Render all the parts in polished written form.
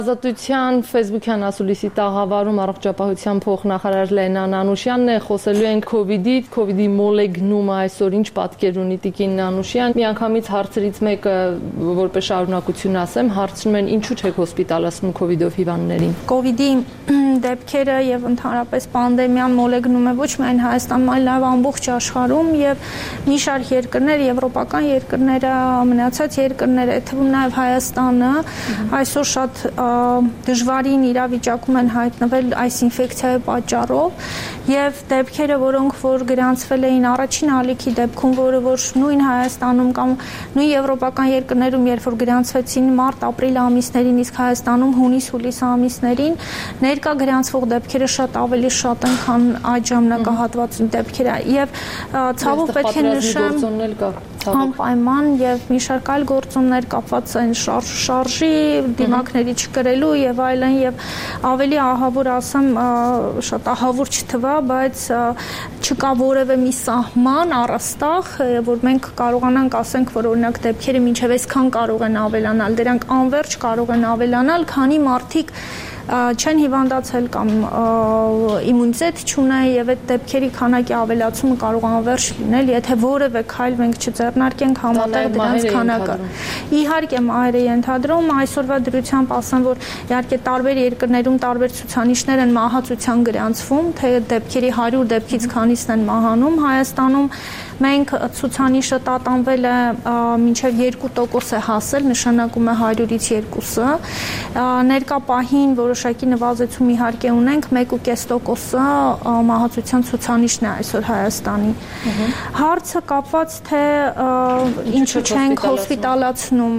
Ազատության Facebook-յան ասուլիսի տաղավարում առողջապահության փոխնախարար Լենան Անուշյանն է, խոսելու ենք COVID-ի մոլեգնումը այսօր ինչ պատկեր ունի տիկին Անուշյան։ Միանգամից հարցերից մեկը, որպես շարունակություն ասեմ, հարցնում են ինչու չեք հոսպիտալացնում COVID-ով հիվանդներին։ COVID-ի դեպքերը եւ ընդհանրապես պանդեմիան մոլեգնում է ոչ միայն Հայաստանում, այլ նաեւ ամբողջ աշխարհում եւ մի շարք երկրներ, եվրոպական երկրները, ամենացած երկրները, թվում նաեւ Հայաստանը այսօր շատ դժվարին իրավիճակում են հայտնվել այս ինֆեկցիայի պատճառով եւ դեպքերը, որոնք որ գրանցվել էին առաջին ալիքի դեպքում, որը որ նույն Հայաստանում կամ նույն եվրոպական երկրներում, երբ որ գրանցվեցին մարտ-ապրիլ ամիսներին, իսկ Հայաստանում հունիս-հուլիս ամիսներին, ներկա գրանցվող դեպքերը շատ ավելի շատ են, քան այդ ժամանակահատվածի դեպքերը եւ ցավով պետք է նշեմ անպայման եւ մի շարք այլ գործոններ կապված են շարժի դիմակների չկրելու եւ այլն եւ ավելի ահավոր ասեմ շատ ահավոր չթվա, բայց չկա որևէ մի սահման առաստաղ, որ մենք կարողանանք ասենք, որ օրինակ դեպքերը մինչեւ այսքան կարող են ավելանալ, դրանք անverջ կարող են ավելանալ, քանի մարդիկ չեն հիվանդացել կամ իմունիտետ չունեն եւ այդ դեպքերի քանակի ավելացումը կարող է անverջ լինել, եթե որևէ քայլ մենք չձեռնարկենք համատեղ դրանց քանակը։ Իհարկե մահերը ենթադրում, այսօրվա դրությամբ ասեմ, որ իհարկե տարբեր երկրներում տարբեր ցուցանիշներ են մահացության գրանցվում, թե դեպքերի 100 դեպքից քանիսն են մահանում, Հայաստանում մենք ցուցանիշը տատանվել է մինչև 2% է հասել, նշանակում է 100-ից 2-ը։ Ներկա պահին որոշակի նվազեցում իհարկե ունենք, 1.5%-ը մահացության ցուցանիշն է այսօր Հայաստանի։ Հարցը կապված թե ինչու չենք հոսպիտալացնում,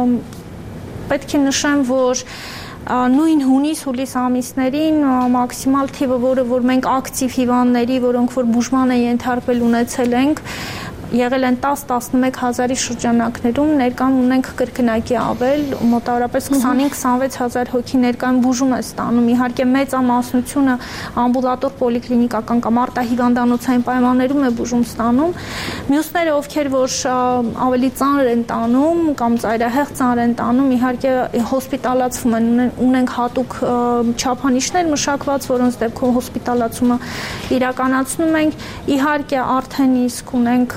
պետք է նշեմ, որ նույն հունիս-հուլիս ամիսներին մաքսիմալ թիվը, որ մենք ակտիվ հիվանդների, որոնք որ բուժման են ենթարկվել ունեցել ենք, եղել են 10-11 հազարի շրջանակներում, ներկան ունենք կրկնակի ավել, մոտավորապես 25-26 հազար հոգի ներկան բուժում է ստանում, իհարկե մեծամասնությունը ամբուլատոր պոլիկլինիկական կամ արտահիվանդանոցային պայմաններում է բուժում ստանում, մյուսները ովքեր որ ավելի ծանր են տանում կամ ծայրահեղ ծանր են տանում, իհարկե հոսպիտալացվում են, ունենք հատուկ չափանիշներ մշակված, որոնց դեպքում հոսպիտալացումը իրականացնում ենք, իհարկե արդեն իսկ ունենք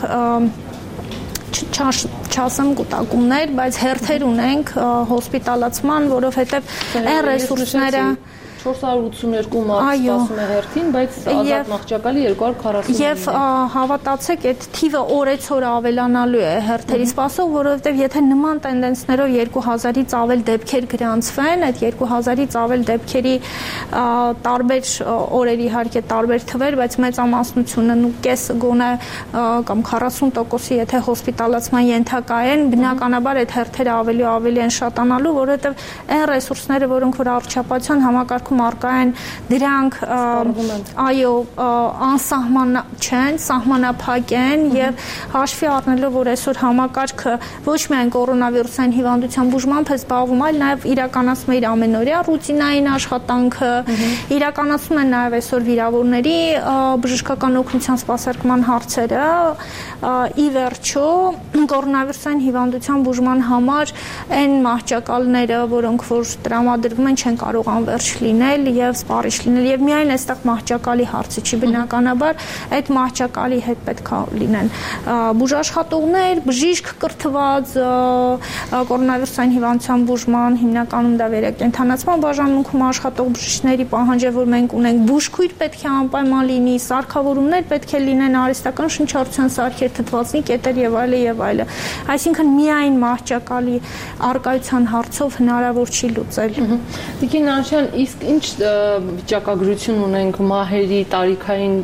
չասեմ կուտակումներ, բայց հերթեր ունենք հոսպիտալացման, որովհետև այն ռեսուրսները 482 մարդ սպասում է հերթին, բայց ազատ մահճակալի 240 եւ հավատացեք, այդ թիվը օրեցօր ավելանալու է հերթերի սպասող, որովհետեւ եթե նման տենդենսներով 2000-ից ավել դեպքեր գրանցվեն, այդ 2000-ից ավել դեպքերի տարբեր օրեր իհարկե տարբեր թվեր, բայց մեծամասնությունը կեսը գոնե կամ 40%-ը եթե հոսպիտալացման ենթակա են, բնականաբար այդ հերթերը ավելի են շատանալու, որովհետեւ այն ռեսուրսները, որոնք որ առողջապահության համակարգում արկա են, դրանք այո անսահման չեն, սահմանափակ են եւ հաշվի առնելով, որ այսօր համակարգը ոչ միայն կորոնավիրուսային հիվանդության բուժմամբ է զբաղվում, այլ նաեւ իրականացնում է իր ամենօրյա ռուտինային աշխատանքը, իրականացնում են նաեւ այսօր վիրավորների բժշկական օգնության սպասարկման հարցերը, ի վերջո կորոնավիրուսային հիվանդության բուժման համար այն մահճակալները, որոնք որ տրամադրվում են, չեն կարող անverջ լինել եւ սպառիչ լինել եւ միայն այստեղ մահճակալի հարցը չի, բնականաբար այդ մահճակալի հետ պետք է լինեն բուժաշխատողներ, բժիշկ կրթված կորոնավիրուսային հիվանդության բուժման հիմնականում դա վերակենդանացման բաժանմունքում աշխատող բժիշկների պահանջ է, որ մենք ունենք բուժքույր պետք է անպայման լինի, սարքավորումներ պետք է լինեն, արհեստական շնչառության սարքեր, թթվածնի կետեր եւ այլը, այսինքն միայն մահճակալի արկայության հարցով հնարավոր չի լուծել։ Տիկին Անուշյան, իսկ ինչ վիճակագրություն ունենք մահերի տարիքային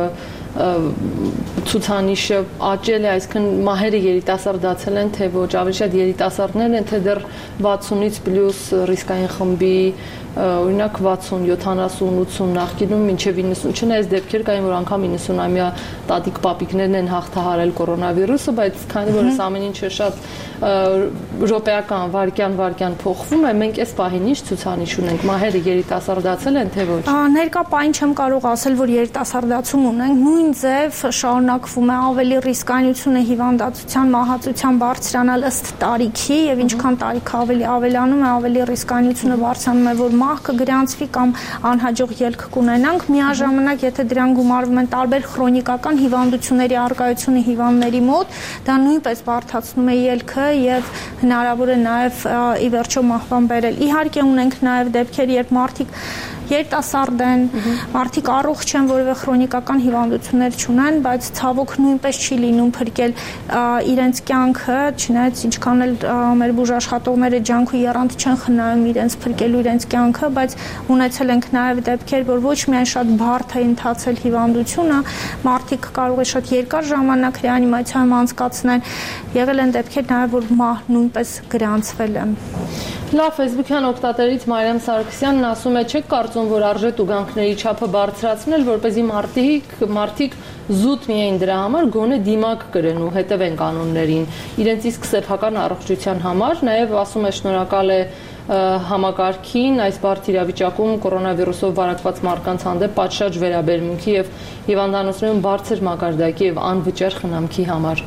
ցուցանիշը աճել է, այսինքն մահերը երիտասարդացել են, թե ոչ, ավելի շատ երիտասարդներ են, թե դեռ 60-ից պլյուս ռիսկային խմբի, օրինակ 60, 70, 80 նախկինում մինչև 90, չնայած դեպքեր կային, որ անգամ 90-ամյա տատիկ պապիկներն են հաղթահարել կորոնավիրուսը, բայց քանի որ ամեն ինչը շատ ռոպեական վարքյան փոխվում է, մենք այս պահին ինչ ցուցանիշ ունենք, մահերը երիտասարդացել են, թե ոչ։ Ներկա պահին չեմ կարող ասել, որ երիտասարդացում ունենք, նույն նույն ձև շարունակվում է ավելի ռիսկայնությունը հիվանդացության մահացության բարձրանալ ըստ տարիքի եւ ինչքան տարիքը ավելի ավելանում է, ավելի ռիսկայնությունը բարձրանում է, որ մահ կգրանցվի կամ անհաջող ելք կունենանք։ Միաժամանակ, եթե դրան գումարվում են տարբեր քրոնիկական հիվանդությունների առկայությունը հիվանդների մոտ, դա նույնպես բարդացնում է ելքը եւ հնարավոր է նաեւ ի վերջո մահվան բերել։ Իհարկե ունենք նաեւ դեպքեր, երբ մարդիկ երիտասարդ են, մարդիկ առողջ են, որևէ քրոնիկական հիվանդություններ չունեն, բայց ցավոք նույնպես չի լինում փրկել իրենց կյանքը, չնայած ինչքան էլ մեր բուժաշխատողները ջանք ու եռանդ չեն խնայում իրենց փրկելու իրենց կյանքը, բայց ունեցել ենք նաև դեպքեր, որ ոչ միայն շատ բարդ է ընթացել հիվանդությունը, մարդիկ կարող է շատ երկար ժամանակ ռեանիմացիայում անցկացնեն, եղել են դեպքեր նաև, որ մահ նույնպես գրանցվել է։ Լավ, Facebook-յան օգտատերից Մարիամ Սարգսյանն ասում է, չեք կարծում, որ արժե տուգանքների չափը բարձրացնել, որպեսզի մարդիկ զուտ միայն դրա համար գոնե դիմակ կրեն ու հետևեն կանոններին, իրենց իսկ սեփական առողջության համար, նաև ասում է շնորհակալ է համակարգին այս բարդ իրավիճակում կորոնավիրուսով վարակված մարդկանց հանդեպ պատշաճ վերաբերմունքի եւ հիվանդանոցներում բարձր մակարդակի եւ անվճար խնամքի համար։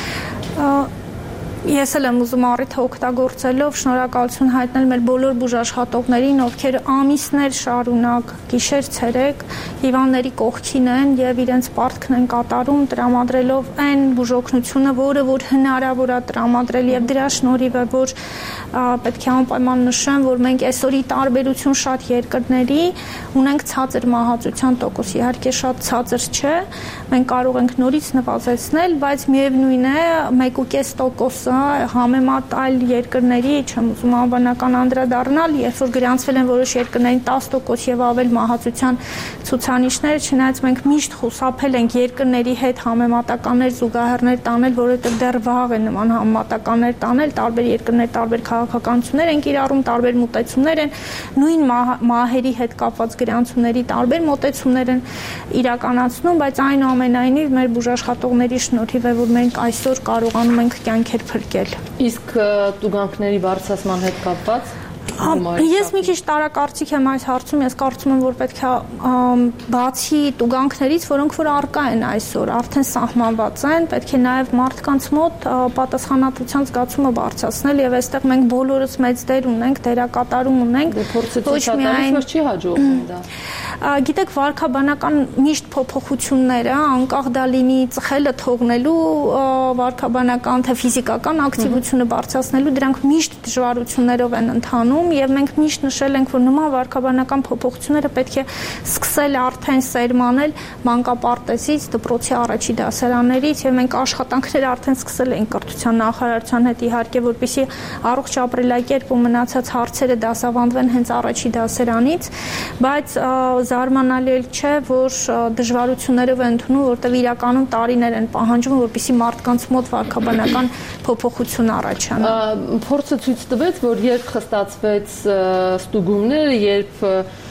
Ես էլ եմ ուզում առիթը օգտագործելով շնորհակալություն հայտնել մեր բոլոր բուժաշխատողներին, ովքեր ամիսներ շարունակ գիշեր-ցերեկ հիվանդների կողքին են եւ իրենց պարտքն են կատարում, տրամադրելով այն բուժօգնությունը, որը որ հնարավոր է տրամադրել եւ դրա շնորհիվ է, որ պետք է անպայման նշեմ, որ մենք այսօրի տարբերություն շատ երկրների ունենք ցածր մահացության տոկոս, իհարկե շատ ցածր չէ, մենք կարող ենք նորից նվազեցնել, բայց միևնույն է 1.5% համեմատ այլ երկրների, չեմ ուզում անվանական անդրադառնալ, երբ որ գրանցվել են որոշ երկրներին 10% եւ ավել մահացության ցուցանիշներ, չնայած մենք միշտ խուսափել ենք երկրների հետ համեմատականներ զուգահեռներ տանել, որովհետեւ դեռ վաղ է նման համեմատականներ տանել, տարբեր երկրներ, տարբեր քաղաքականություններ են կիրառում, տարբեր մոտեցումներ են, նույն մահերի հետ կապված գրանցումների տարբեր մոտեցումներ են իրականացնում, բայց այնուամենայնիվ մեր բուժաշխատողների շնորհիվ է, որ մենք այսօր կարողանում ենք կյանքեր փրկել։ Իսկ տուգանքների բարձրացման հետ կապված Ես մի քիչ տարակարծիք եմ այս հարցում, ես կարծում եմ, որ պետք է բացի տուգանքներից, որոնք որ առկա են այսօր, արդեն սահմանված են, պետք է նաև մարդկանց մոտ պատասխանատվության զգացումը բարձրացնել եւ այստեղ մենք բոլորս մեծ դեր ունենք, դերակատարում ունենք, ոչ միայն չի հաջողվում դա։ Գիտեք, վարքաբանական միշտ փոփոխությունները, անկախ դա լինի ծխելը թողնելու վարքաբանական թե ֆիզիկական ակտիվությունը բարձրացնելու, դրանք միշտ դժվարություններով են ընթանում եւ մենք միշտ նշել ենք, որ նման վարքաբանական փոփոխությունները պետք է սկսել արդեն սերմանել մանկապարտեզից, դպրոցի առաջի դասարաններից եւ մենք աշխատանքներ արդեն սկսել ենք կրթության նախարարության հետ իհարկե, որպեսզի առողջ ապրելակերպ ու մնացած հարցերը դասավանդվեն հենց առաջի դասարանից, բայց զարմանալի չէ, որ դժվարություններով են ընդունում, որտեղ իրականում տարիներ են պահանջում, որպեսզի մարդկանց մոտ վարքաբանական փոփոխություն առաջանա։ Փորձը ցույց տվեց, որ երբ խստացվեց ստուգումները, երբ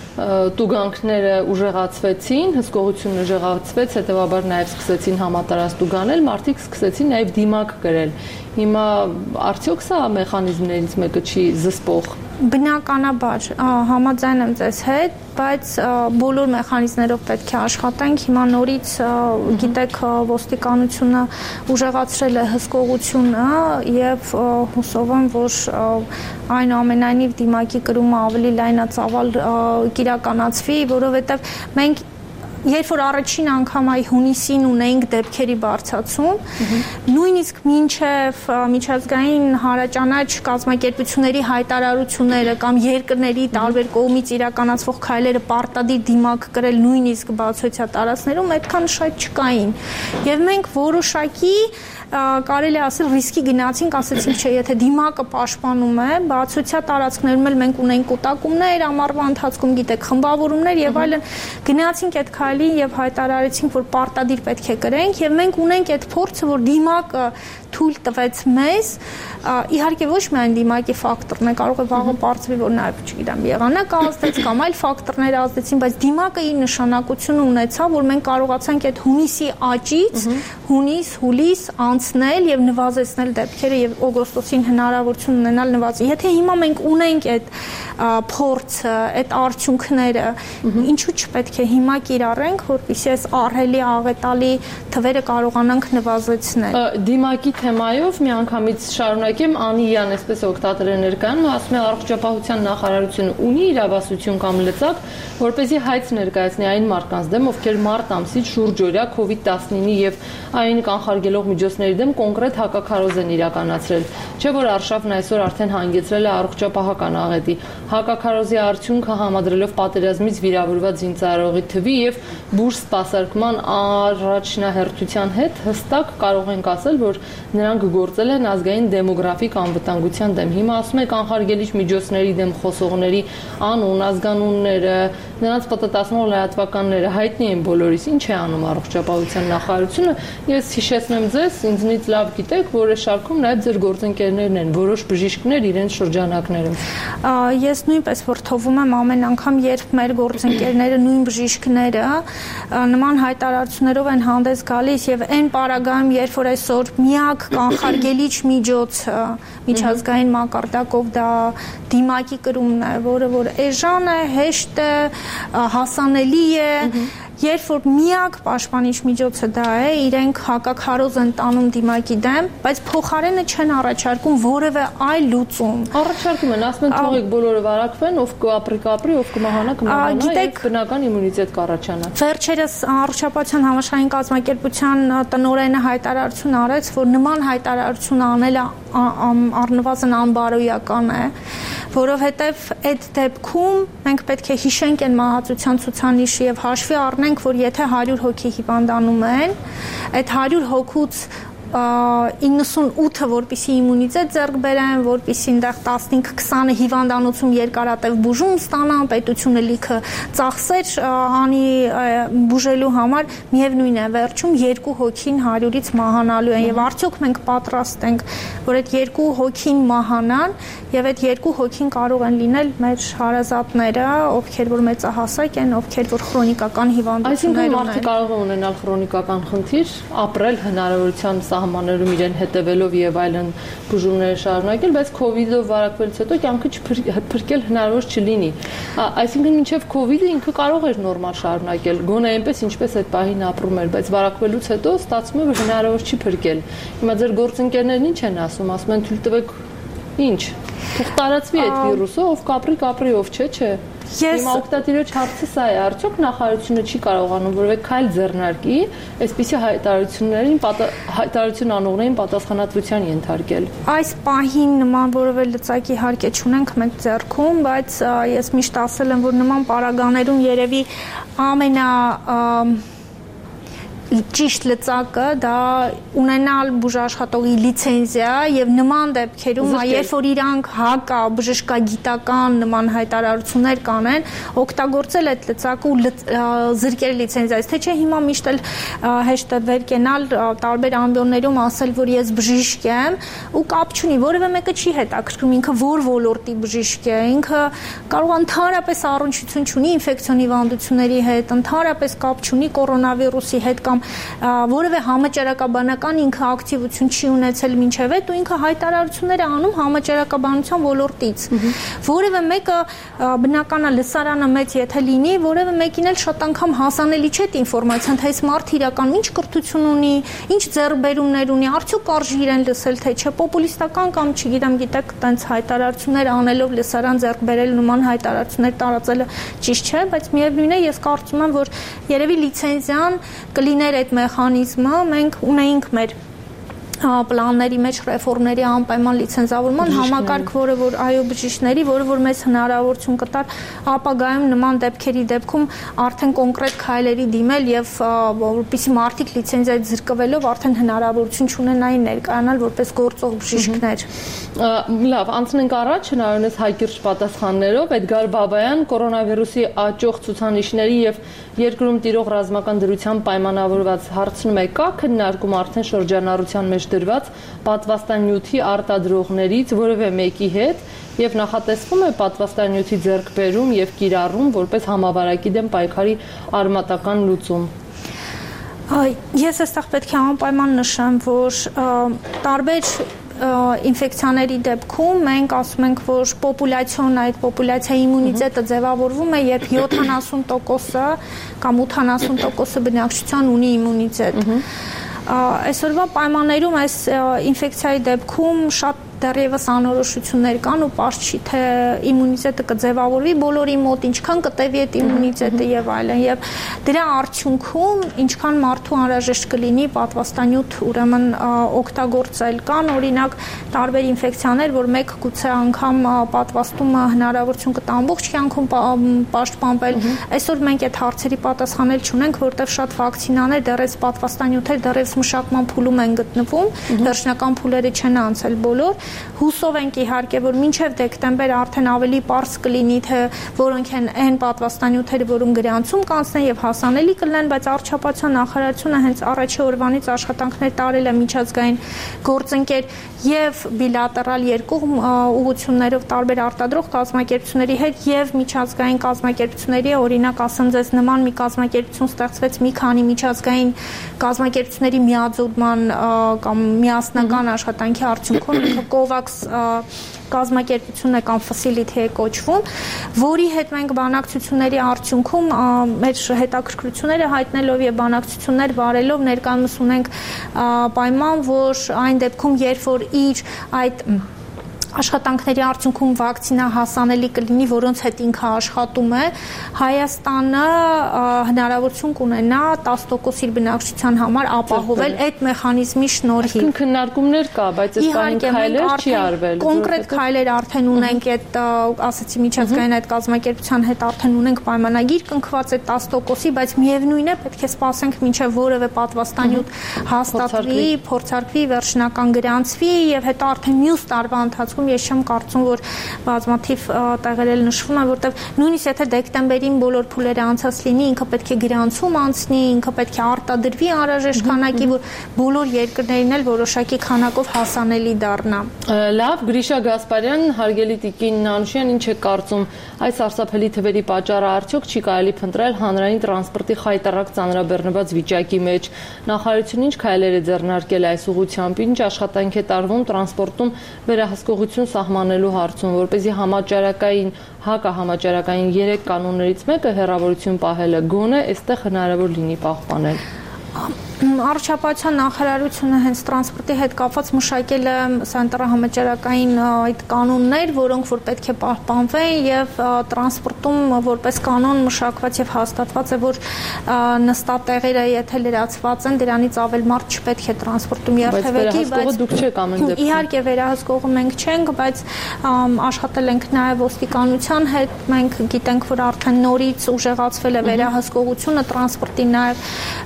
տուգանքները ուժեղացվեցին, հսկողությունը ուժեղացվեց, հետևաբար նաև սկսեցին համատարած տուգանել, մարդիկ սկսեցին նաև դիմակ կրել։ Հիմա արդյոք սա մեխանիզմներից մեկը չի զսպող։ Բնականաբար համաձայն եմ ձեզ հետ, բայց բոլոր մեխանիզմներով պետք է աշխատենք։ Հիմա նորից գիտեք ոստիկանությունը ուժեղացրել է հսկողությունը եւ հուսով եմ, որ այնուամենայնիվ դիմակի կրումը ավելի լայնածավալ կիրականացվի, որովհետեւ մենք երբ որ առաջին անգամ այ հունիսին ունենք դեպքերի բարձրացում, նույնիսկ մինչև միջազգային հարաճանաչ կազմակերպությունների հայտարարությունները կամ երկրների տարբեր կողմից իրականացվող քայլերը պարտադիր դիմակ կրել նույնիսկ բացօթյա տարածքներում այդքան շատ չկային։ Եվ մենք որոշակի կարելի է ասել ռիսկի գնացինք, ասեցինք, չէ, եթե դիմակը պաշտպանում է, բացօթյա տարածքներում էլ մենք ունենք կուտակումներ, ամառվա ընթացքում գիտեք, խմբավորումներ եւ այլն, գնացինք այդ քայլին եւ հայտարարեցինք, որ պարտադիր պետք է կրենք եւ մենք ունենք այդ փորձը, որ դիմակը թույլ տվեց մեզ, իհարկե ոչ միայն դիմակի ֆակտորն է, կարող է վաղը բարձրի, որ նաև, չգիտեմ, եղանակ ազդեց կամ այլ ֆակտորներ ազդեցին, բայց դիմակը իր նշանակությունը ունեցավ, որ մենք կարողացանք այդ հունիսի աճից, հունիս, անցնել եւ նվազեցնել դեպքերը եւ օգոստոսին հնարավորություն ունենալ նվազել։ Եթե հիմա մենք ունենք այդ փորձը, այդ արդյունքները, ինչու՞ չպետք է հիմա կիրառենք, որպեսզի այս ահռելի աղետալի թվերը կարողանանք նվազեցնել։ Դիմակի թեմայով մի անգամից շարունակեմ, Անիյան այսպես օգտատեր է ներկայանում, ասում է առողջապահության նախարարությունը ունի իրավասություն կամ լծակ, որպեսզի հայց ներկայացնի այն մարդկանց դեմ, ովքեր մարտ ամսից շուրջօրյա COVID-19-ի եւ այն կանխարգելող միջոցների դեմ կոնկրետ հակաքարոզ են իրականացրել։ Չէ՞ որ Արշավն այսօր արդեն հանգեցրել է առողջապահական աղետի։ Հակաքարոզի արդյունքը համադրելով պատերազմից վիրավորված զինծառայողի թվի եւ բուժ սպասարկման առաջնահերթության հետ հստակ կարող ենք ասել, որ նրանք գործել են ազգային դեմոգրաֆիկ անվտանգության դեմ։ Հիմա ասում եք կանխարգելիչ միջոցների դեմ խոսողների անուն, ազգանունները, նրանց պատտասնող լրատվականները հայտնի են բոլորիս։ Ինչ է անում առողջապահության նախարարությունը։ Ես հիշեցնեմ ձեզ, ինձնից լավ գիտեք, որ այս շարքում նաև ձեր գործընկերներն են, որոշ բժիշկներ իրենց շրջանակներում։ Ես նույնպես որդովում եմ ամեն անգամ, երբ մեր գործընկերները, նույն բժիշկները նման հայտարարություններով են հանդես գալիս եւ այն պարագայում, երբ որ այսօր միակ կանխարգելիչ միջոցը միջազգային մակարդակով դա դիմակի կրումն է, որը որ էժան է, հեշտ է, հասանելի է, երբ որ միակ պաշտպանիչ միջոցը դա է, իրենք հակաքարոզ են տանում դիմակի դեմ, բայց փոխարենը չեն առաջարկում որևէ այլ լուծում։ Առաջարկում են, ասում են թողեք բոլորը վարակվեն, ով կապրի, ով կմահանա, եւ բնական իմունիտետ կառաջանա։ Վերջերս Առողջապահության համաշխարհային կազմակերպության տնօրենը հայտարարություն արեց, որ նման հայտարարություն անելը առնվազն անբարոյական է, որովհետև այդ դեպքում մենք պետք է հիշենք այն մահացության ցուցանիշը եւ հաշվի առնենք, որ եթե 100 հոգի հիվանդանում են, այդ 100 հոգուց 98-ը որպեսի իմունիտետ ձեռք բերեն, որպեսի այնտեղ 15-20-ը հիվանդանոցում երկարատև բուժում ստանան, պետությունը լիքը ծախսեր անի բուժելու համար, միևնույն է, վերջում 2 հոգին 100-ից մահանալու են եւ արդյոք մենք պատրաստ ենք, որ այդ 2 հոգին մահանան եւ այդ 2 հոգին կարող են լինել մեր հարազատները, ովքեր որ մեծահասակ են, ովքեր որ քրոնիկական հիվանդություններ ունեն։ Այսինքն մարդիկ կարող են ունենալ քրոնիկական խնդիր, ապրել հնարավորության սահմաններում իրեն հետևելով եւ այլն բուժումները շարունակել, բայց COVID-ով վարակվելուց հետո կյանքը չփրկել հնարավոր չլինի։ Այսինքն մինչեւ COVID-ը ինքը կարող էր նորմալ շարունակել, գոնե այնպես ինչպես այդ պահին ապրում էր, բայց վարակվելուց հետո ստացվում է որ հնարավոր չի փրկել։ Հիմա ձեր գործընկերներն ինչ են ասում են թույլ տվեք ինչ։ Թող տարածվի այդ վիրուսը, ով կապրի, ով չէ։ Հիմա օգտատիրոջ հարցը սա է, արդյոք նախարարությունը չի կարողանում որևէ քայլ ձեռնարկի այսպիսի հայտարարություն անողներին պատասխանատվության ենթարկել։ Այս պահին նման որևէ լծակ իհարկե չունենք մենք ձեռքում, բայց ես միշտ ասել եմ, որ նման պարագաներում երևի ճիշտ լծակը դա ունենալ բուժաշխատողի լիցենզիա եւ նման դեպքերում երբ որ իրանք բժշկագիտական նման հայտարարություններ կանեն օգտագործել այդ լծակը ու զրկել լիցենզիայից թե չէ հիմա միշտ էլ հեշտ է վեր կենալ տարբեր ամբիոններում ասել որ ես բժիշկ եմ ու կապ չունի որևէ մեկը չի հետաքրքրում ինքը որ ոլորտի բժիշկ է ինքը կարող ընդհանրապես առնչություն չունի ինֆեկցիոն հիվանդությունների հետ ընդհանրապես կապ չունի կորոնավիրուսի հետ կամ որևէ համաճարակաբանական ինքը ակտիվություն չի ունեցել մինչև այդ ու ինքը հայտարարություններ է անում համաճարակաբանության ոլորտից որևէ մեկը բնական է լսարանը մեծ եթե լինի որևէ մեկին էլ շատ անգամ հասանելի չէ այդ ինֆորմացիան թե այս մարդը իրականում ինչ կրթություն ունի ինչ ձեռքբերումներ ունի արդյոք կարժի իրեն լսել թե չէ պոպուլիստական կամ չգիտեմ գիտեք տենց հայտարարություններ անելով լսարան ձեռք բերել նման հայտարարություններ տարածելը ճիշտ չէ բայց միևնույն է ես կարծում եմ որ երևի լիցենզիան կլիներ այդ մեխանիզմը մենք ունեինք մեր պլանների մեջ ռեֆորմների անպայման լիցենզավորման համակարգ, որը որ այո բժիշկների, որը որ մեզ հնարավորություն կտար ապագայում նման դեպքերի դեպքում արդեն կոնկրետ քայլերի դիմել եւ որպեսզի մարդիկ լիցենզիայից զրկվելով արդեն հնարավորություն չունենային ներկայանալ որպես գործող բժիշկներ։ Լավ, անցնենք առաջ հնարավորինս հայկիրճ պատասխաններով Էդգար Բաբայան կորոնավիրուսի աճող ցուցանիշների եւ երկրում տիրող ռազմական դրության պայմանավորված հարցնում է կա քննարկում արդեն շրջանառության մեջ դրված պատվաստանյութի արտադրողներից որևէ մեկի հետ եւ նախատեսվում է պատվաստանյութի ձեռքբերում եւ կիրառում որպես համավարակի դեմ պայքարի արմատական լուծում։ Ես այստեղ պետք է անպայման նշեմ, որ տարբեր ինֆեկցիաների դեպքում մենք ասում ենք, որ այդ պոպուլյացիայի իմունիտետը ձևավորվում է, երբ 70%-ը կամ 80%-ը բնակչության ունի իմունիտետ։ Այսօրվա պայմաններում այս ինֆեկցիայի դեպքում շատ դեռևս անորոշություններ կան ու պարզ չի, թե իմունիտետը կձևավորվի բոլորի մոտ, ինչքան կտևի այդ իմունիտետը եւ այլն, եւ դրա արդյունքում ինչքան մարդու անհրաժեշտ կլինի պատվաստանյութ ուրեմն օգտագործել։ Կան օրինակ տարբեր ինֆեկցիաներ, որ մեկ գուցե անգամ պատվաստումը հնարավորություն կտա ամբողջ կյանքում պաշտպանվել։ Այսօր մենք այդ հարցերի պատասխանել չունենք, որտեղ շատ վակցինաներ դեռևս պատվաստանյութեր դեռևս մշակման փուլում են գտնվում, վերջնական փուլերը չեն անցել բոլոր։ Հուսով ենք իհարկե, որ մինչև դեկտեմբեր արդեն ավելի պարզ կլինի, թե որոնք են այն պատվաստանյութերը, որում գրանցում կանցնեն եւ հասանելի կլինեն, բայց առողջապահության նախարարությունը հենց առաջի օրվանից աշխատանքներ տարել է միջազգային գործընկեր եւ բիլատերալ երկկողմ ուղղություններով տարբեր արտադրող կազմակերպությունների հետ եւ միջազգային կազմակերպությունների, օրինակ ասեմ ձեզ նման մի կազմակերպություն ստեղծվեց մի քանի միջազգային կազմակերպությունների միաձուլման կամ միասնական աշխատանքի արդյունքում, ինքը COVAX կազմակերպությունն է կամ facility է կոչվում, որի հետ մենք բանակցությունների արդյունքում մեր հետաքրքրությունները հայտնելով եւ բանակցություններ վարելով ներկայումս ունենք պայման, որ այն դեպքում, երբ որ իր այդ աշխատանքների արդյունքում վակցինա հասանելի կլինի, որոնց հետ ինքը աշխատում է, Հայաստանը հնարավորություն կունենա 10% իր բնակչության համար ապահովել այդ մեխանիզմի շնորհիվ։ Այսինքն քննարկումներ կա, բայց այս բանի քայլեր չի արվել։ Կոնկրետ քայլեր արդեն ունենք այդ, ասացի միջազգային այդ կազմակերպության հետ արդեն ունենք պայմանագիր կնքված այդ 10%-ի, բայց միևնույն է, պետք է սպասենք մինչև որևէ պատվաստանյութ հաստատվի, փորձարկվի, վերջնական գրանցվի եւ հետո արդեն մյուս տարվա ընթացքում ես չեմ կարծում, որ բազմաթիվ տեղեր էլ նշվում է, որտեղ նույնիսկ եթե դեկտեմբերին բոլոր փուլերը անցած լինի, ինքը պետք է գրանցում անցնի, ինքը պետք է արտադրվի անհրաժեշտ քանակի, որ բոլոր երկրներին էլ որոշակի քանակով հասանելի դառնա։ Լավ, Գրիշա Գասպարյան, հարգելի տիկին Նանուշյան, ինչ է կարծում, այս սարսափելի թվերի պատճառը արդյոք չի կարելի փնտրել հանրային տրանսպորտի խայտառակ ծանրաբեռնված վիճակի մեջ։ Նախարարությունը ինչ քայլեր է ձեռնարկել այս ուղղությամբ, ինչ աշխատանք է տարվում տրանսպորտում վերահսկողություն սահմանելու հարցում, որպեսզի համաճարակային, հակահամաճարակային 3 կանոններից մեկը հեռավորություն պահելը գոնե այստեղ հնարավոր լինի պահպանել։ Առողջապահության նախարարությունը հենց տրանսպորտի հետ կապված մշակել է սանիտարահամաճարակային այդ կանոններ, որոնք որ պետք է պահպանվեն եւ տրանսպորտում որպես կանոն մշակված եւ հաստատված է, որ նստատեղերը եթե լրացված են, դրանից ավել մարդ չպետք է տրանսպորտում երթևեկի, բայց դուք չեք ամեն դեպքում։ Իհարկե վերահսկողը մենք չենք, բայց աշխատել ենք նաեւ ոստիկանության հետ, մենք գիտենք, որ արդեն նորից ուժեղացվել է վերահսկողությունը տրանսպորտի նաեւ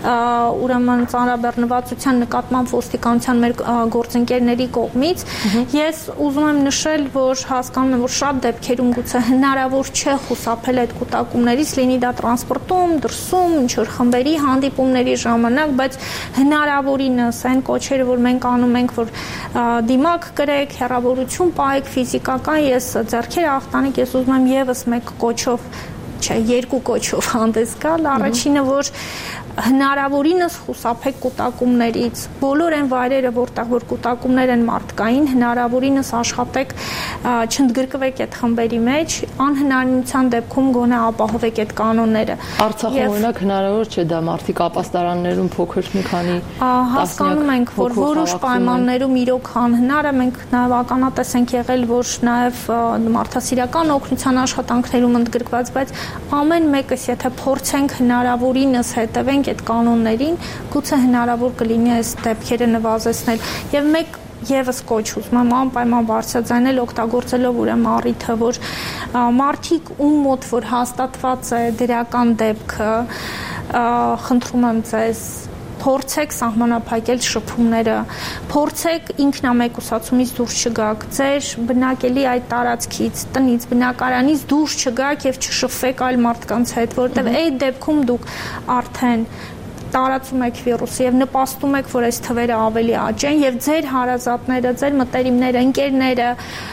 ուրեմն ծանրաբեռնվածության նկատմամբ ոստիկանության մեր գործընկերների կողմից։ Ես ուզում եմ նշել, որ հասկանում եմ, որ շատ դեպքերում գուցե հնարավոր չէ խուսափել այդ կուտակումներից, լինի դա տրանսպորտում, դրսում, ինչ-որ խմբերի հանդիպումների ժամանակ, բայց հնարավորինս այն կոչերը, որ մենք անում ենք, որ դիմակ կրեք, հեռավորություն պահեք, ֆիզիկական, ես ձեռքերը ախտանեք, ես ուզում եմ եւս մեկ կոչով, չէ, 2 կոչով հանդես գալ, առաջինը, որ հնարավորինս խուսափեք կուտակումներից, բոլոր այն վայրերը, որտեղ որ կուտակումներ են մարդկային, հնարավորինս աշխատեք, չընդգրկվեք այդ խմբերի մեջ, անհնարինության դեպքում գոնե ապահովեք այդ կանոնները։ Արցախում օրինակ հնարավոր չէ դա մարդիկ ապաստարաններում փոքր մի քանի հասկանում ենք, որ որոշ պայմաններում իրոք անհնար է, մենք նաև ականատես ենք եղել, որ նաև մարդասիրական օգնության աշխատանքներում ընդգրկված, բայց ամեն մեկս եթե փորձենք հնարավորինս հետևենք այդ կանոններին, գուցե հնարավոր կլինի այս դեպքերը նվազեցնել։ Եվ մեկ եւս կոչ ուզում եմ անպայման բարձրաձայնել օգտագործելով ուրեմն առիթը, որ մարդիկ ում մոտ որ հաստատված է դրական դեպքը, խնդրում եմ ձեզ փորձեք սահմանափակել շփումները, փորձեք ինքնամեկուսացումից դուրս չգաք, ձեր բնակելի այդ տարածքից, տնից, բնակարանից դուրս չգաք եւ չշփվեք այլ մարդկանց հետ, որտեղ այդ դեպքում դուք արդեն տարածում եք վիրուսը եւ նպաստում եք, որ այս թվերը ավելի աճեն եւ ձեր հարազատները, ձեր մտերիմները, ընկերները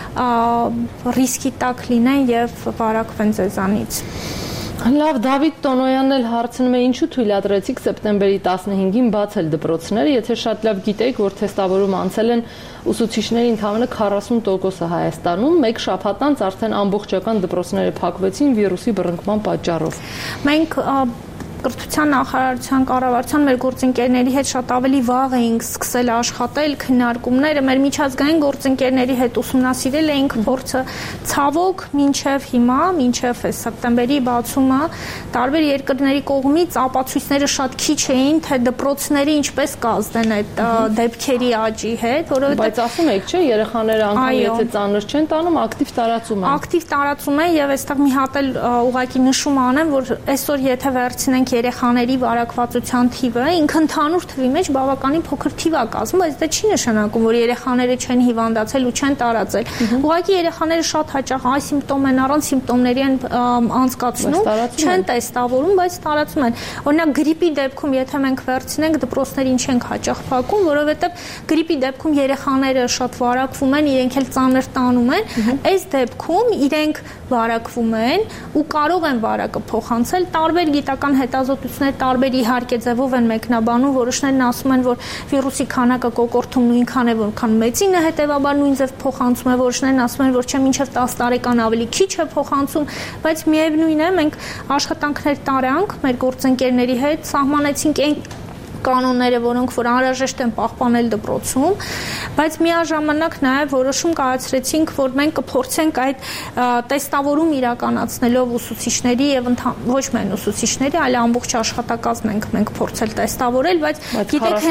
ռիսկի տակ լինեն եւ վարակվեն ձեզանից։ Լավ, Դավիթ Տոնոյանն էլ հարցնում է, ինչու թույլատրեցիք սեպտեմբերի 15-ին բացել դպրոցները, եթե շատ լավ գիտեիք, որ թեստավորում անցել են ուսուցիչների ընդամենը 40%-ը Հայաստանում, մեկ շաբաթ անց արդեն ամբողջական դպրոցները փակվեցին վիրուսի բռնկման պատճառով։ Մենք Կրթության նախարարության կառավարության մեր գործընկերների հետ շատ ավելի վաղ էինք սկսել աշխատել, քննարկումները մեր միջազգային գործընկերների հետ ուսումնասիրել էինք փորձը, ցավոք մինչև հիմա, մինչև սեպտեմբերի բացումը տարբեր երկրների կողմից ապացույցները շատ քիչ էին, թե դպրոցները ինչպես կազդեն այդ դեպքերի աճի հետ, որովհետև բայց ասում եք, չէ, երեխաները անգամ եթե ծանր չեն տանում, ակտիվ տարածում են։ Ակտիվ տարածում են եւ այստեղ մի հատ էլ ուղղակի նշում անեմ, որ այսօր եթե վերցնենք երեխաների վարակվածության թիվը, ինքը ընդհանուր թվի մեջ բավականին փոքր թիվ է կազմում, բայց դա չի նշանակում, որ երեխաները չեն հիվանդացել ու չեն տարածել։ Ուղղակի երեխաները շատ հաճախ այս սիմպտոմ են առանց սիմպտոմների են անցկացնում, չեն տեստավորում, բայց տարածում են։ Օրինակ գրիպի դեպքում, եթե մենք վերցնենք դպրոցներին չենք հաճախ փակում, որովհետև գրիպի դեպքում երեխաները շատ վարակվում են, իրենք էլ ծանր տանում են։ Այս դեպքում իրենք վարակվում են ու կարող են վարակը փոխանցել տարբեր գիտական հետազոտություններ տարբեր իհարկե ձևով են մեկնաբանում, որոշներն ասում են, որ վիրուսի քանակը կոկորտում նույնքան է, որքան մեծինը, հետևաբար նույն ձև փոխանցում է, որոշներն ասում են, որ չէ, մինչև 10 տարեկան ավելի քիչ է փոխանցում, բայց միևնույն է, մենք աշխատանքներ տարանք մեր գործընկերների հետ, սահմանեցինք այն կանոնները, որոնք որ անհրաժեշտ են պահպանել դպրոցում, բայց միաժամանակ նաև որոշում կայացրեցինք, որ մենք կփորձենք այդ տեստավորում իրականացնելով ուսուցիչների եւ ոչ միայն ուսուցիչների, այլ ամբողջ աշխատակազմն ենք մենք փորձել տեստավորել, բայց գիտեք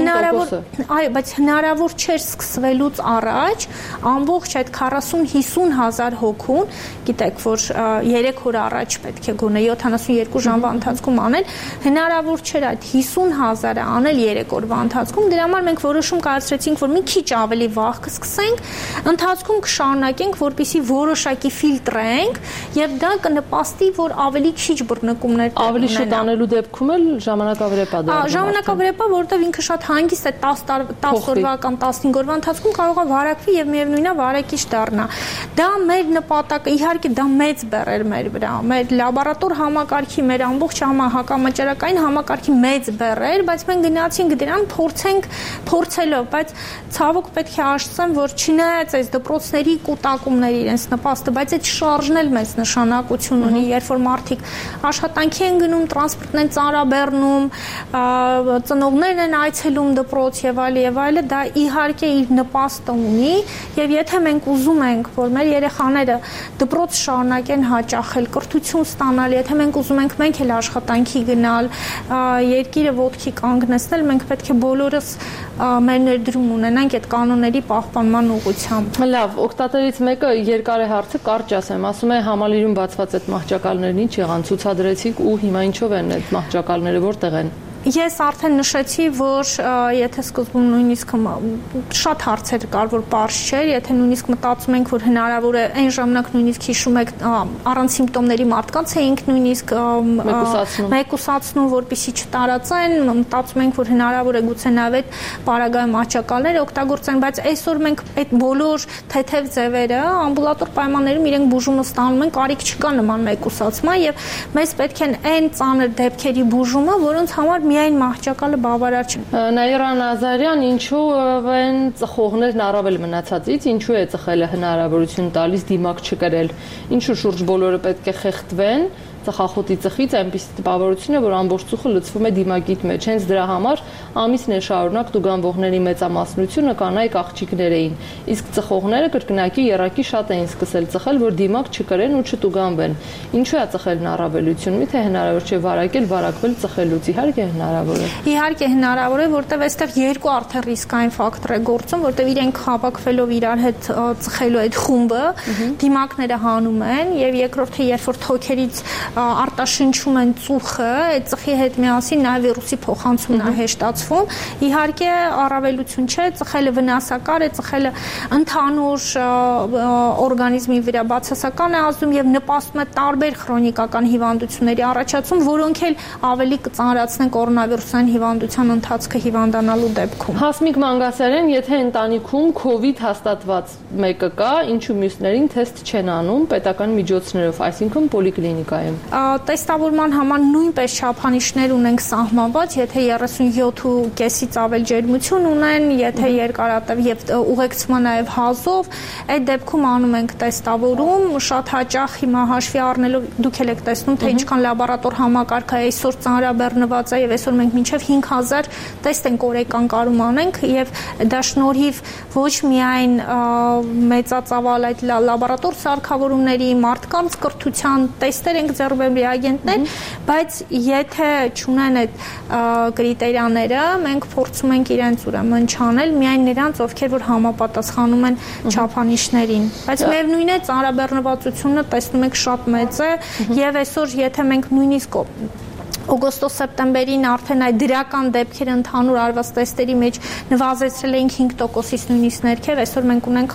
հնարավոր չէր սկսվելուց առաջ ամբողջ այդ 40-50 հազար հոգուն, գիտեք, որ 3 օր առաջ պետք է գոնե 72 ժամվա ընթացքում անել, հնարավոր չէր այդ 50 հազարը անել 3 օրվա ընթացքում, դրա համար մենք որոշում կայացրեցինք, որ մի քիչ ավելի վաղ կսկսենք, ընթացքում կշարունակենք, որպեսզի որոշակի ֆիլտրենք եւ դա կնպաստի, որ ավելի քիչ բռնկումներ ավելի շուտ անելու դեպքում էլ ժամանակավրեպա դա։ Ժամանակավրեպա, որովհետեւ ինքը շատ հանգիստ է 10 օրվա կամ 15 օրվա ընթացքում կարող է վարակվի եւ միևնույնն է վարակիչ դառնա։ Դա մեր նպատակը, իհարկե դա մեծ բեռ էր մեր վրա, մեր լաբորատոր համակարգի, մեր ամբողջ հակամաճարակային համակարգի մեծ բեռ էր, բայց մենք գնացինք դրան փորձելով, բայց ցավոք պետք է ասեմ, որ չնայած այս դպրոցների կուտակումների իրենց նպաստը, բայց այդ շարժն էլ մեծ նշանակություն ունի, երբ որ մարդիկ աշխատանքի են գնում, տրանսպորտն են ծառաբեռնում, ծնողներն են այցելում դպրոց եւ այլը, դա իհարկե իր նպաստը ունի, եւ եթե մենք ուզում ենք, որ մեր երեխաները դպրոց շարունակեն հաճախել, կրթություն ստանալ, եթե մենք ուզում ենք մենք էլ աշխատանքի գնալ, երկիրը ոտքի կանգնեցնել, մենք պետք է բոլորս մեր ներդրում ունենանք այդ կանոնների պահպանման ուղղությամբ։ Լավ, օգտատերից մեկը երկար է հարցը, կարճ ասեմ, ասում է համալիրում բացված այդ մահճակալներն ինչ եղան, ցուցադրեցիք ու հիմա ինչով են այդ մահճակալները, որտեղ են։ Ես արդեն նշեցի, որ եթե սկզբում նույնիսկ շատ հարցեր կար, որ պարզ չէր, եթե նույնիսկ մտածում ենք, որ հնարավոր է այն ժամանակ նույնիսկ հիշում եք առանց սիմպտոմների մարդկանց էինք նույնիսկ մեկուսացնում, որպեսզի չտարածեն, մտածում ենք, որ հնարավոր է գուցե նաև այդ պարագայում մահճակալները օգտագործեն, բայց այսօր մենք այդ բոլոր թեթև ձևերը ամբուլատոր պայմաններում իրենք բուժումը ստանում են, կարիք չկա նման մեկուսացման եւ մեզ պետք է այն ծանր դեպքերի բուժումը, որոնց համար միայն մահճակալը բավարար չէ։ Նաիրա Նազարյան, ինչու են ծխողներն առավել մնացածից, ինչու է ծխելը հնարավորություն տալիս դիմակ չկրել, ինչու շուրջ բոլորը պետք է խեղդվեն ծխախոտի ծխից այնպիսի տպավորություն է, որ ամբողջ ծուխը լցվում է դիմակիտ մեջ։ Հենց դրա համար ամիսներ շարունակ տուգանվողների մեծամասնությունը կանայք աղջիկներ էին, իսկ ծխողները կրկնակի եռակի շատ էին սկսել ծխել, որ դիմակ չկրեն ու չտուգանվեն։ Ինչու է ծխելն առավելություն, միթե հնարավոր չէ վարակվել ծխելուց, իհարկե հնարավոր է։ Իհարկե հնարավոր է, որտեղ այստեղ երկու արդեն ռիսկային ֆակտոր է գործում, որտեղ իրենք հավաքվելով իրար հետ ծխելու այդ խումբը դիմակները հանում են, եւ երկրորդը երբ որ թոքերից արտաշնչում են ծուխը, այդ ծխի հետ միասին նաև վիրուսի փոխանցումն է հեշտացվում։ Իհարկե առավելություն չէ, ծխելը վնասակար է, ծխելը ընդհանուր օրգանիզմի վրա բացասական է ազդում եւ նպաստում է տարբեր քրոնիկական հիվանդությունների առաջացում, որոնք էլ ավելի կծանրացնեն կորոնավիրուսային հիվանդության ընթացքը հիվանդանալու դեպքում։ Հասմիկ Մանգասարյան, եթե ընտանիքում COVID հաստատված մեկը կա, ինչու մյուսներին թեստ չեն անում պետական միջոցներով, այսինքն պոլիկլինիկայում։ Տեստավորման համար նույնպես չափանիշներ ունենք սահմանված, եթե 37.5-ից ավել ջերմություն ունեն, եթե երկարատև եւ ուղեկցումը նաեւ հազով, այդ դեպքում անում ենք տեստավորում, շատ հաճախ հիմա հաշվի առնելով դուք եք տեսնում, թե ինչքան լաբորատոր համակարգը այսօր ծանրաբեռնված է եւ այսօր մենք մինչեւ 5000 տեստ ենք օրական կարում անենք եւ դա շնորհիվ ոչ միայն մեծածավալ այդ լաբորատոր սարքավորումների, մարդկանց կրթության տեստեր ենք ձեռք բերում ռեագենտներ, բայց եթե չունեն այդ կրիտերիաները, մենք փորձում ենք իրենց ուրեմն չանել միայն նրանց, ովքեր որ համապատասխանում են չափանիշներին, բայց միևնույն է ծանրաբեռնվածությունը տեսնում եք շատ մեծ է եւ այսօր եթե մենք նույնիսկ օգոստոս-սեպտեմբերին արդեն այդ դրական դեպքերը ընդհանուր արված տեստերի մեջ նվազեցրել էինք 5%-ից նույնիսկ ներքև, այսօր մենք ունենք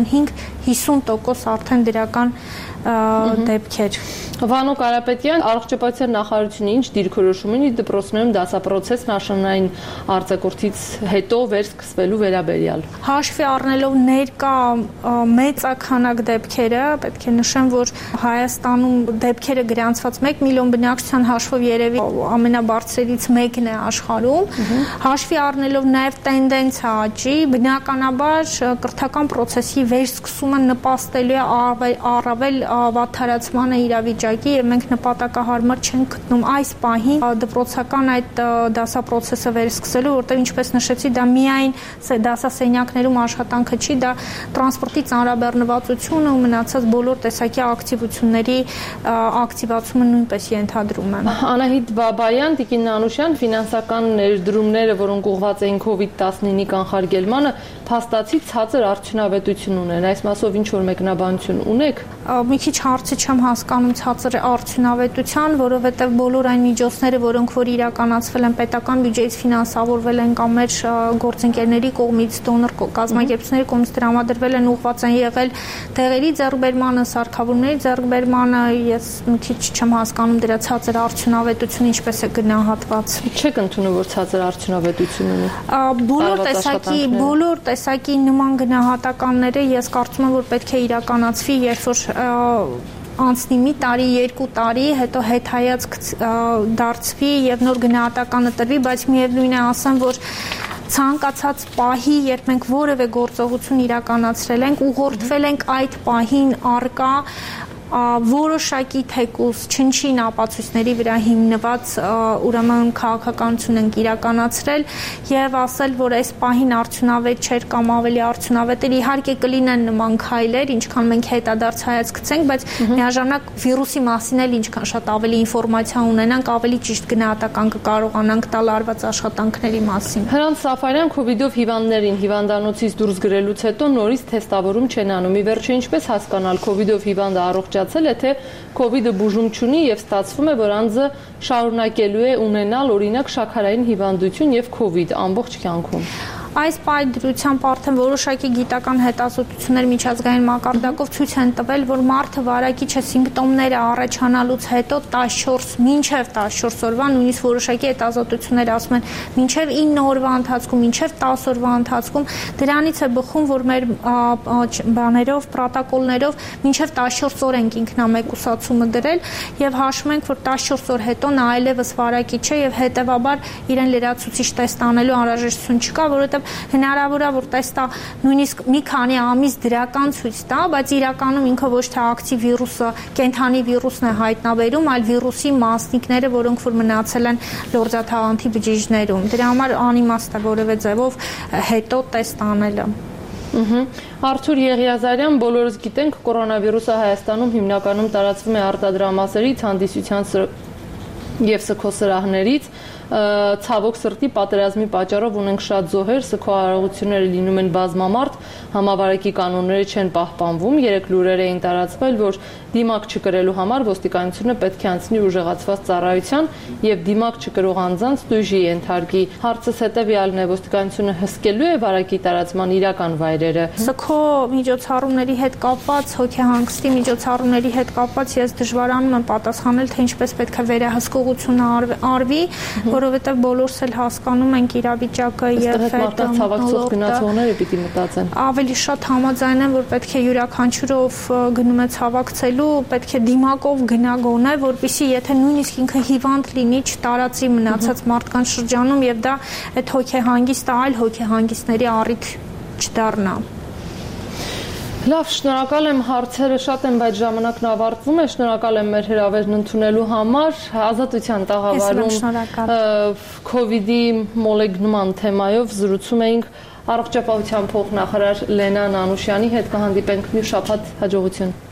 45-50% արդեն դրական դեպքեր։ Վանո Կարապետյան, Առողջապահության նախարարությունը ինչ դիրքորոշում ունի դպրոցներում դասապրոցեսն աշնանային արձակուրդից հետո վերսկսվելու վերաբերյալ։ Հաշվի առնելով ներկա մեծաքանակ դեպքերը, պետք է նշեմ, որ Հայաստանում դեպքերը գրանցված 1 միլիոն բնակչության հաշվով երևի ամենաբարձրերից մեկն է աշխարհում։ Հաշվի առնելով նաև տենդենսը աճի, բնականաբար կրթական process-ի վերսկսումը նպաստելու է առավել վատթարացման իրավիճակի եւ մենք նպատակահարմար չենք գտնում այս պահին դպրոցական այդ դասապրոցեսը վերսկսելու, որտեղ ինչպես նշեցի, դա միայն դասասենյակներում աշխատանքը չի, դա տրանսպորտի ծանրաբեռնվածությունը ու մնացած բոլոր տեսակի ակտիվությունների ակտիվացումը նույնպես ենթադրում է։ Անահիտ Բաբայան, Տիկին Նանուշյան, ֆինանսական ներդրումները, որոնք ուղղված էին COVID-19-ի կանխարգելմանը, փաստացի ցածր արդյունավետություն ունեն։ Այս մասով ինչ որ մեկնաբանություն ունեք։ Մի քիչ հարցը չեմ հասկանում ցածր արդյունավետության, որովհետև բոլոր այն միջոցները, որոնք որ իրականացվել են պետական բյուջեից ֆինանսավորվել են կամ մեր գործընկերների կողմից, դոնոր կազմակերպությունների կողմից տրամադրվել են, ուղղված են եղել տեղերի ձեռքբերմանը, սարքավորումների ձեռքբերմանը, ես մի քիչ չեմ հասկանում դրա ցածր արդյունավետությունը ինչպես է գնահատված։ Չեք ընդունում, որ ցածր արդյունավետություն ունի։ Բոլոր տեսակի նման գնահատականները ես կարծում եմ, որ պետք է իրականացվի, երբ որ անցնի մի տարի, 2 տարի, հետո հետհայացք դարձվի եւ նոր գնահատականը տրվի, բայց միևնույն է ասեմ, որ ցանկացած պահի, երբ մենք որևէ գործողություն իրականացրել ենք, ուղղորդվել ենք այդ պահին արկա որոշակի թեկուզ չնչին ապացույցների վրա հիմնված ուրեմն քաղաքականություն ենք իրականացրել եւ ասել, որ այս պահին արդյունավետ չէր կամ ավելի արդյունավետ էր, իհարկե կլինեն նման քայլեր, ինչքան մենք հետադարձ հայացք գցենք, բայց միաժամանակ վիրուսի մասին էլ ինչքան շատ ավելի ինֆորմացիա ունենանք, ավելի ճիշտ գնահատական կկարողանանք տալ արված աշխատանքների մասին։ Հրանտ Սաֆարյան, COVID-ով հիվանդներին հիվանդանոցից դուրս գրելուց հետո նորից թեստավորում չեն անում։ Ի վերջո ինչպես հասկանալ COVID-ով հիվանդը առողջացել է, թե COVID-ը բուժում չունի եւ ստացվում է, որ անձը շարունակելու է ունենալ օրինակ շաքարային հիվանդություն եւ COVID ամբողջ կյանքում։ Այս պայդրությամբ արդեն որոշակի գիտական հետազոտություններ միջազգային մակարդակով ցույց են տվել, որ մարդը վարակիչը սիմպտոմները առաջանալուց հետո 14 մինչև 14 օրվա, նույնիսկ որոշակի հետազոտություններ ասում են մինչև 9 օրվա ընթացքում, մինչև 10 օրվա ընթացքում, դրանից է բխում, որ մեր բաներով, պրոտոկոլներով մինչև 14 օր ենք ինքնամեկուսացումը դրել եւ հաշվում ենք, որ 14 օր հետո նա այլևս վարակիչ է եւ հետեւաբար իրեն լրացուցիչ տեստ անելու անհրաժեշտություն չկա, որովհետեւ հնարավոր է որ տեստա նույնիսկ մի քանի ամիս դրական ցույց տա, բայց իրականում ինքը ոչ թե ակտիվ վիրուսը, կենթանի վիրուսն է հայտնաբերում, այլ վիրուսի մասնիկները, որոնք որ մնացել են լորձաթաղանթի բջիջներում։ Դրա համար անիմաստ է որևէ ձևով հետո տեստ անելը։ Արթուր Եղիազարյան, բոլորս գիտենք, կորոնավիրուսը Հայաստանում հիմնականում տարածվում է արտադրամասերից, հանդիսության եւ սքոսրահներից, ցավոք սրտի պատերազմի պատճառով ունենք շատ զոհեր, սքոարարողությունները լինում են բազմամարդ, համավարակի կանոնները չեն պահպանվում։ Երեք լուրեր էին տարածվել, որ դիմակ չկրելու համար ոստիկանությունը պետք է անցնի ուժեղացված ծառայության եւ դիմակ չկրող անձանց տույժի ենթարկի։ Հարցս հետեւյալն է, ոստիկանությունը հսկելու է վարակի տարածման իրական վայրերը։ Սքո միջոցառումների հետ կապված, հոգեհանգստի միջոցառումների հետ կապված ես դժվարանում եմ պատասխանել, թե ինչպես պետք է վերահսկողությունը արվի, որովհետեւ բոլորս էլ հասկանում ենք իրավիճակը եւ այդ ցավակցող գնացողները պիտի մտածեն։ Ավելի շատ համաձայն եմ, որ պետք է յուրաքանչյուրով գնում է ցավակցելու, պետք է դիմակով գնա գոնե, որպեսզի եթե նույնիսկ ինքը հիվանդ լինի, չտարածի մնացած մարդկանց շրջանում եւ դա այդ հոգեհանգիստը այլ հոգեհանգիստների առիթ չդառնա։ Լավ, շնորհակալ եմ, հարցերը շատ են, բայց ժամանակն ավարտվում է։ Շնորհակալ եմ մեր հրավերն ընդունելու համար։ Ազատության տաղավարում COVID-ի մոլեգնման թեմայով զրուցում էինք առողջապահության փոխնախարար Լենա Նանուշյանի հետ։ Կհանդիպենք մյուս շաբաթ, հաջողություն։